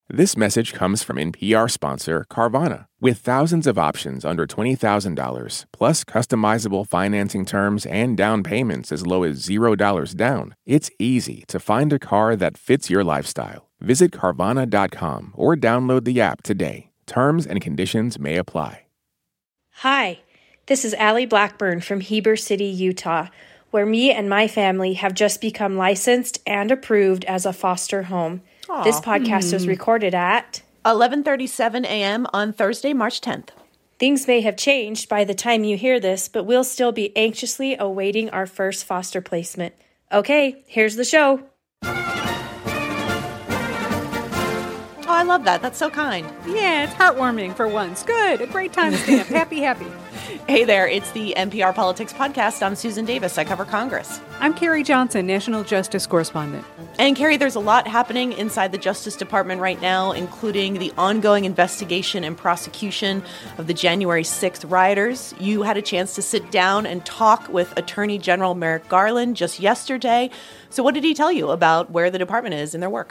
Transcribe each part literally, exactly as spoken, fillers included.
This message comes from N P R sponsor Carvana. With thousands of options under twenty thousand dollars, plus customizable financing terms and down payments as low as zero dollars down, it's easy to find a car that fits your lifestyle. Visit Carvana dot com or download the app today. Terms and conditions may apply. Hi, this is Allie Blackburn from Heber City, Utah, where me and my family have just become licensed and approved as a foster home. Aww. This podcast mm. was recorded at eleven thirty-seven a.m. on Thursday, March tenth. Things may have changed by the time you hear this, but we'll still be anxiously awaiting our first foster placement. Okay, here's the show. Oh, I love that. That's so kind. Yeah, it's heartwarming for once. Good. A great time to stamp. Happy, happy. Hey there. It's the N P R Politics Podcast. I'm Susan Davis. I cover Congress. I'm Carrie Johnson, National Justice Correspondent. And Carrie, there's a lot happening inside the Justice Department right now, including the ongoing investigation and prosecution of the January sixth rioters. You had a chance to sit down and talk with Attorney General Merrick Garland just yesterday. So what did he tell you about where the department is in their work?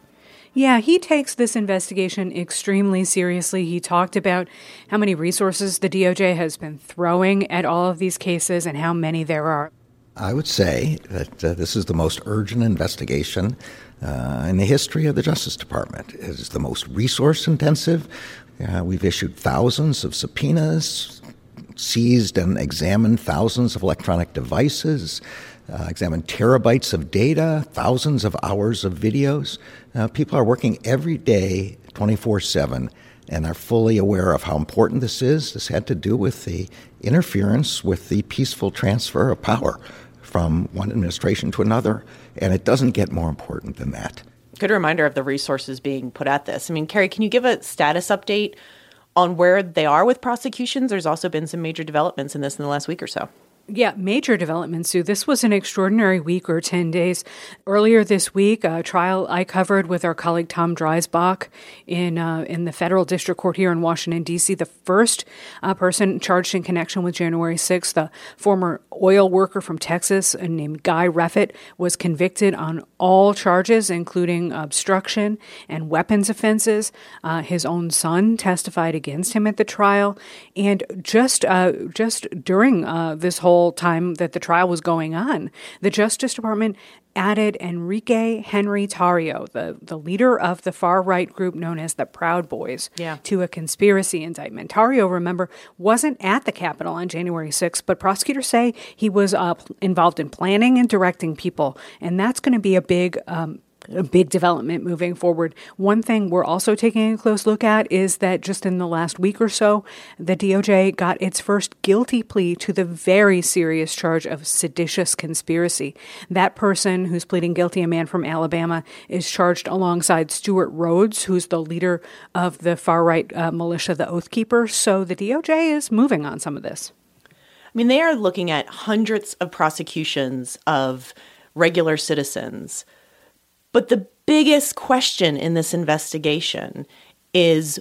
Yeah, he takes this investigation extremely seriously. He talked about how many resources the D O J has been throwing at all of these cases and how many there are. I would say that uh, this is the most urgent investigation uh, in the history of the Justice Department. It is the most resource-intensive. Uh, we've issued thousands of subpoenas, seized and examined thousands of electronic devices, Uh, examine terabytes of data, thousands of hours of videos. Uh, people are working every day, twenty-four seven, and are fully aware of how important this is. This had to do with the interference with the peaceful transfer of power from one administration to another, and it doesn't get more important than that. Good reminder of the resources being put at this. I mean, Carrie, can you give a status update on where they are with prosecutions? There's also been some major developments in this in the last week or so. Yeah, major developments, Sue. This was an extraordinary week or ten days. Earlier this week, a trial I covered with our colleague Tom Dreisbach in uh, in the federal district court here in Washington, D C, the first uh, person charged in connection with January sixth, the former oil worker from Texas named Guy Reffitt, was convicted on all charges, including obstruction and weapons offenses. Uh, his own son testified against him at the trial. And just, uh, just during uh, this whole time that the trial was going on, the Justice Department added Enrique Henry Tarrio, the, the leader of the far-right group known as the Proud Boys, yeah. to a conspiracy indictment. Tarrio, remember, wasn't at the Capitol on January sixth, but prosecutors say he was uh, involved in planning and directing people, and that's going to be a big um, a big development moving forward. One thing we're also taking a close look at is that just in the last week or so, the D O J got its first guilty plea to the very serious charge of seditious conspiracy. That person who's pleading guilty, a man from Alabama, is charged alongside Stuart Rhodes, who's the leader of the far-right uh, militia, the Oath Keepers. So the D O J is moving on some of this. I mean, they are looking at hundreds of prosecutions of regular citizens. But the biggest question in this investigation is,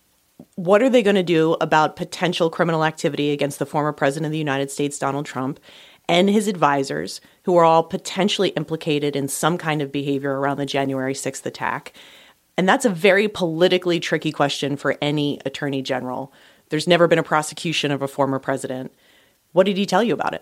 what are they going to do about potential criminal activity against the former president of the United States, Donald Trump, and his advisors, who are all potentially implicated in some kind of behavior around the January sixth attack? And that's a very politically tricky question for any attorney general. There's never been a prosecution of a former president. What did he tell you about it?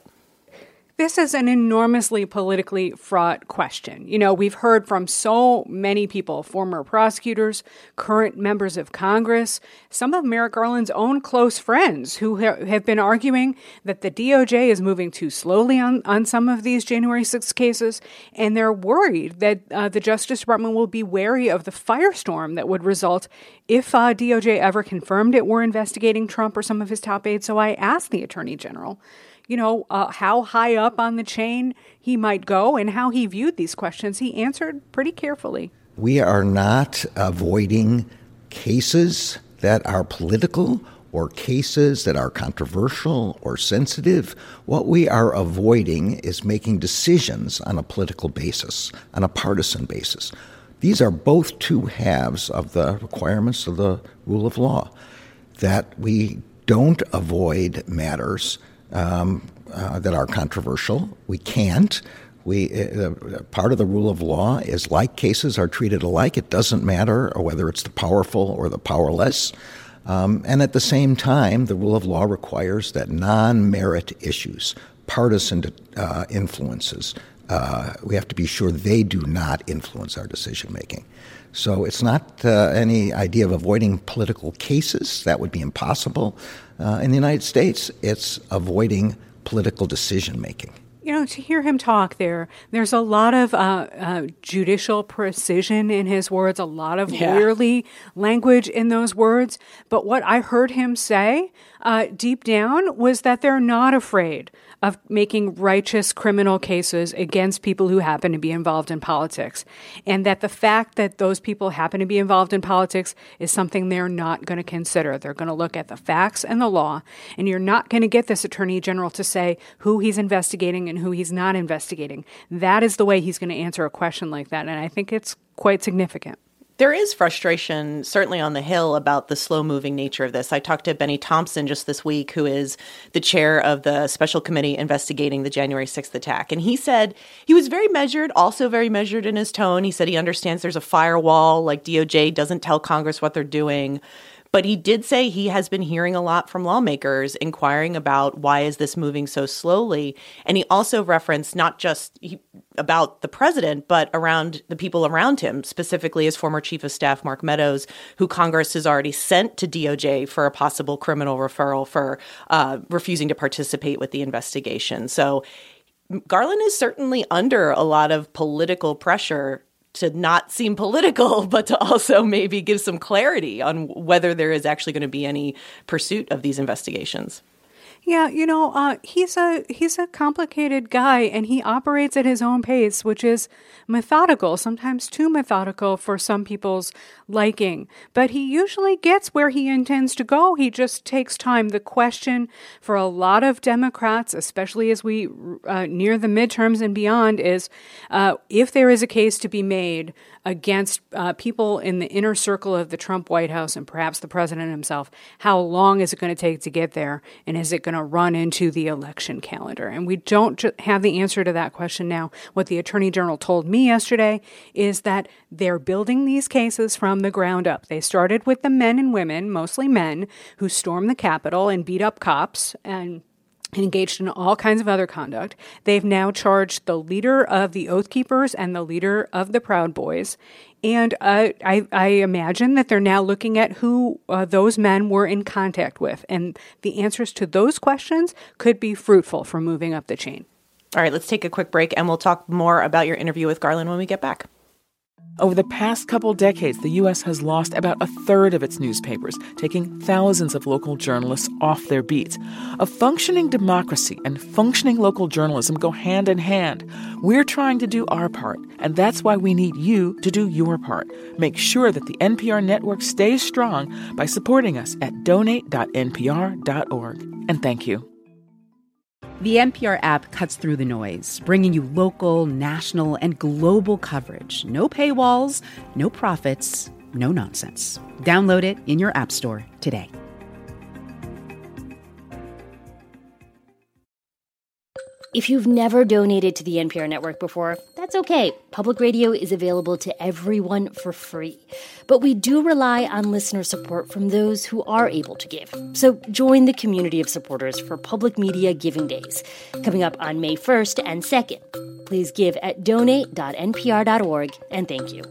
This is an enormously politically fraught question. You know, we've heard from so many people, former prosecutors, current members of Congress, some of Merrick Garland's own close friends who ha- have been arguing that the D O J is moving too slowly on, on some of these January sixth cases, and they're worried that uh, the Justice Department will be wary of the firestorm that would result if uh, D O J ever confirmed it were investigating Trump or some of his top aides. So I asked the Attorney General, you know, uh, how high up on the chain he might go and how he viewed these questions. He answered pretty carefully. We are not avoiding cases that are political or cases that are controversial or sensitive. What we are avoiding is making decisions on a political basis, on a partisan basis. These are both two halves of the requirements of the rule of law, that we don't avoid matters Um, uh, that are controversial. We can't. We uh, part of the rule of law is like cases are treated alike. It doesn't matter whether it's the powerful or the powerless. Um, and at the same time, the rule of law requires that non-merit issues, partisan uh, influences, uh, we have to be sure they do not influence our decision-making. So it's not uh, any idea of avoiding political cases. That would be impossible. Uh, in the United States, it's avoiding political decision-making. You know, to hear him talk there, there's a lot of uh, uh, judicial precision in his words, a lot of Yeah. lawyerly language in those words. But what I heard him say uh, deep down was that they're not afraid of making righteous criminal cases against people who happen to be involved in politics. And that the fact that those people happen to be involved in politics is something they're not going to consider. They're going to look at the facts and the law. And you're not going to get this attorney general to say who he's investigating and who he's not investigating. That is the way he's going to answer a question like that. And I think it's quite significant. There is frustration, certainly on the Hill, about the slow-moving nature of this. I talked to Benny Thompson just this week, who is the chair of the special committee investigating the January sixth attack. And he said he was very measured, also very measured in his tone. He said he understands there's a firewall, like D O J doesn't tell Congress what they're doing. But he did say he has been hearing a lot from lawmakers inquiring about why is this moving so slowly. And he also referenced not just he, about the president, but around the people around him, specifically his former chief of staff, Mark Meadows, who Congress has already sent to D O J for a possible criminal referral for uh, refusing to participate with the investigation. So Garland is certainly under a lot of political pressure to not seem political, but to also maybe give some clarity on whether there is actually going to be any pursuit of these investigations. Yeah, you know, uh, he's a he's a complicated guy, and he operates at his own pace, which is methodical, sometimes too methodical for some people's liking. But he usually gets where he intends to go. He just takes time. The question for a lot of Democrats, especially as we uh, near the midterms and beyond, is uh, if there is a case to be made against uh, people in the inner circle of the Trump White House and perhaps the president himself, how long is it going to take to get there? And is it going to run into the election calendar? And we don't ju- have the answer to that question now. What the Attorney General told me yesterday is that they're building these cases from the ground up. They started with the men and women, mostly men, who stormed the Capitol and beat up cops and and engaged in all kinds of other conduct. They've now charged the leader of the Oath Keepers and the leader of the Proud Boys. And uh, I, I imagine that they're now looking at who uh, those men were in contact with. And the answers to those questions could be fruitful for moving up the chain. All right, let's take a quick break, and we'll talk more about your interview with Garland when we get back. Over the past couple decades, the U S has lost about a third of its newspapers, taking thousands of local journalists off their beats. A functioning democracy and functioning local journalism go hand in hand. We're trying to do our part, and that's why we need you to do your part. Make sure that the N P R network stays strong by supporting us at donate dot n p r dot org. And thank you. The N P R app cuts through the noise, bringing you local, national, and global coverage. No paywalls, no profits, no nonsense. Download it in your app store today. If you've never donated to the N P R network before, that's okay. Public radio is available to everyone for free. But we do rely on listener support from those who are able to give. So join the community of supporters for Public Media Giving Days, coming up on May first and second. Please give at donate dot n p r dot org, and thank you.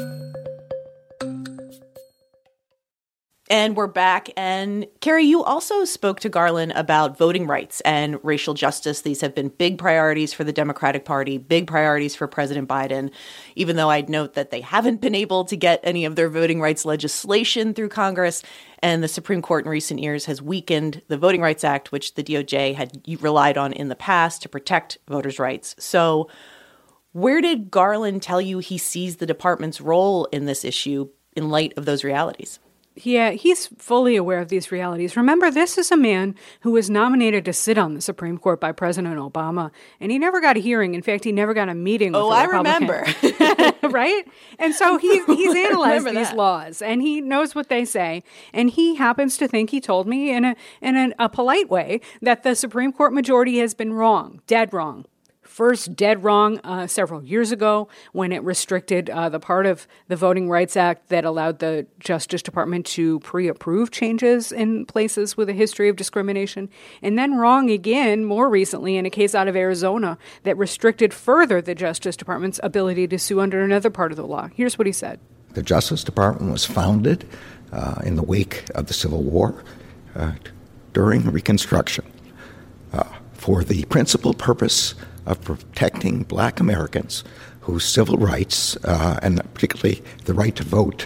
And we're back. And Carrie, you also spoke to Garland about voting rights and racial justice. These have been big priorities for the Democratic Party, big priorities for President Biden, even though I'd note that they haven't been able to get any of their voting rights legislation through Congress. And the Supreme Court in recent years has weakened the Voting Rights Act, which the D O J had relied on in the past to protect voters' rights. So where did Garland tell you he sees the department's role in this issue in light of those realities? Yeah, he's fully aware of these realities. Remember, this is a man who was nominated to sit on the Supreme Court by President Obama, and he never got a hearing. In fact, he never got a meeting with oh, a I Republican. remember. Right? And so he, he's analyzed these that. laws, and he knows what they say. And he happens to think, he told me in a in a, a polite way, that the Supreme Court majority has been wrong, dead wrong, First, dead wrong uh, several years ago when it restricted uh, the part of the Voting Rights Act that allowed the Justice Department to pre-approve changes in places with a history of discrimination. And then wrong again more recently in a case out of Arizona that restricted further the Justice Department's ability to sue under another part of the law. Here's what he said. The Justice Department was founded uh, in the wake of the Civil War uh, during Reconstruction uh, for the principal purpose of protecting black Americans whose civil rights, uh, and particularly the right to vote,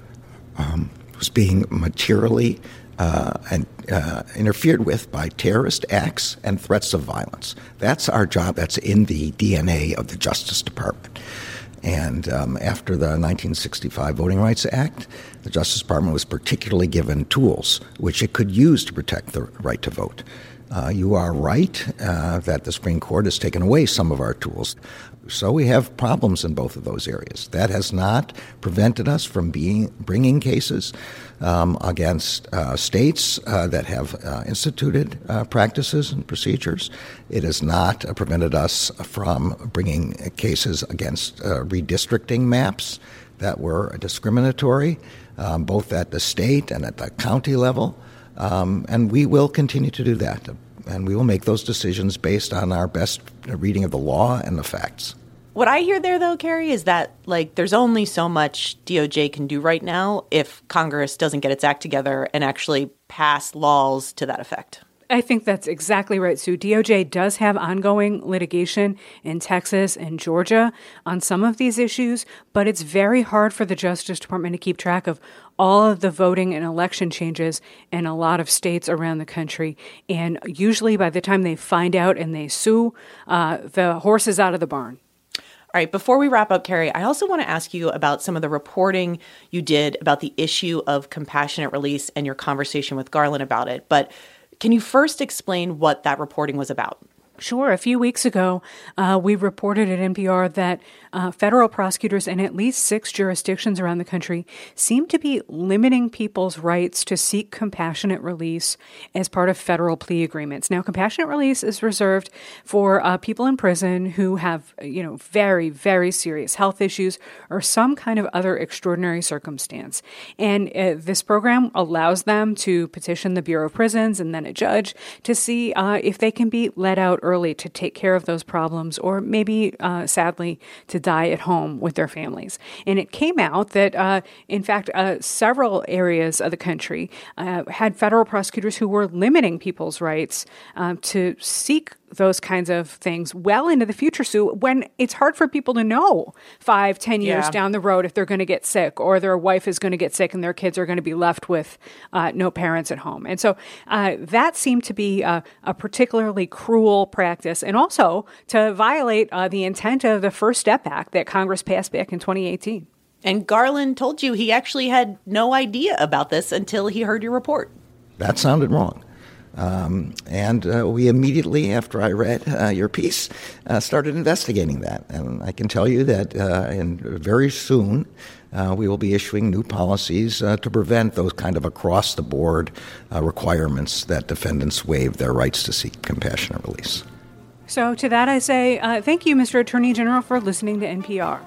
um, was being materially uh, and, uh, interfered with by terrorist acts and threats of violence. That's our job. That's in the D N A of the Justice Department. And um, after the nineteen sixty-five Voting Rights Act, the Justice Department was particularly given tools which it could use to protect the right to vote. Uh, you are right uh, that the Supreme Court has taken away some of our tools. So we have problems in both of those areas. That has not prevented us from being bringing cases um, against uh, states uh, that have uh, instituted uh, practices and procedures. It has not uh, prevented us from bringing cases against uh, redistricting maps that were discriminatory, um, both at the state and at the county level. Um, and we will continue to do that. And we will make those decisions based on our best reading of the law and the facts. What I hear there, though, Carrie, is that, like, there's only so much D O J can do right now if Congress doesn't get its act together and actually pass laws to that effect. I think that's exactly right, Sue. D O J does have ongoing litigation in Texas and Georgia on some of these issues, but it's very hard for the Justice Department to keep track of all of the voting and election changes in a lot of states around the country. And usually by the time they find out and they sue, uh, the horse is out of the barn. All right, before we wrap up, Carrie, I also want to ask you about some of the reporting you did about the issue of compassionate release and your conversation with Garland about it. But can you first explain what that reporting was about? Sure. A few weeks ago, uh, we reported at N P R that uh, federal prosecutors in at least six jurisdictions around the country seem to be limiting people's rights to seek compassionate release as part of federal plea agreements. Now, compassionate release is reserved for uh, people in prison who have, you know, very, very serious health issues or some kind of other extraordinary circumstance. And uh, this program allows them to petition the Bureau of Prisons and then a judge to see uh, if they can be let out early to take care of those problems or maybe, uh, sadly, to die at home with their families. And it came out that, uh, in fact, uh, several areas of the country uh, had federal prosecutors who were limiting people's rights uh, to seek those kinds of things well into the future, Sue, when it's hard for people to know five, ten years yeah. down the road if they're going to get sick or their wife is going to get sick and their kids are going to be left with uh, no parents at home. And so uh, that seemed to be uh, a particularly cruel practice and also to violate uh, the intent of the First Step Act that Congress passed back in twenty eighteen. And Garland told you he actually had no idea about this until he heard your report. That sounded wrong. Um, and uh, we immediately, after I read uh, your piece, uh, started investigating that. And I can tell you that uh, in very soon uh, we will be issuing new policies uh, to prevent those kind of across-the-board uh, requirements that defendants waive their rights to seek compassionate release. So to that I say, uh, thank you, Mister Attorney General, for listening to N P R.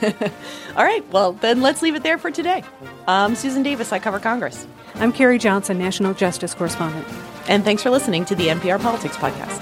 All right, well, then let's leave it there for today. I'm Susan Davis. I cover Congress. I'm Carrie Johnson, National Justice Correspondent. And thanks for listening to the N P R Politics Podcast.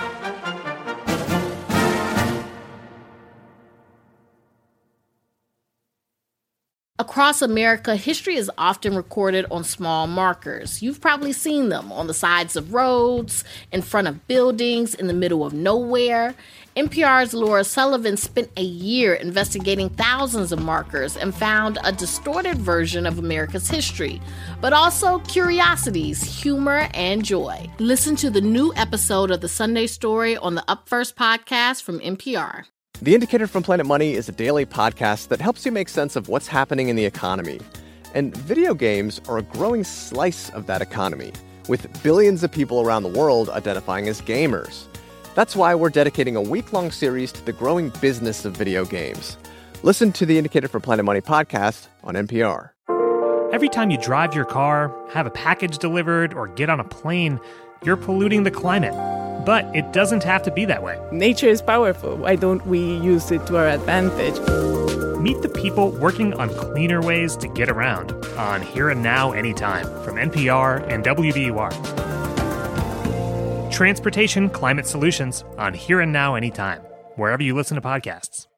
Across America, history is often recorded on small markers. You've probably seen them on the sides of roads, in front of buildings, in the middle of nowhere. N P R's Laura Sullivan spent a year investigating thousands of markers and found a distorted version of America's history, but also curiosities, humor, and joy. Listen to the new episode of The Sunday Story on the Up First podcast from N P R. The Indicator from Planet Money is a daily podcast that helps you make sense of what's happening in the economy. And video games are a growing slice of that economy, with billions of people around the world identifying as gamers. That's why we're dedicating a week-long series to the growing business of video games. Listen to the Indicator from Planet Money podcast on N P R. Every time you drive your car, have a package delivered, or get on a plane, you're polluting the climate. But it doesn't have to be that way. Nature is powerful. Why don't we use it to our advantage? Meet the people working on cleaner ways to get around on Here and Now Anytime from N P R and W B U R. Transportation Climate Solutions on Here and Now Anytime, wherever you listen to podcasts.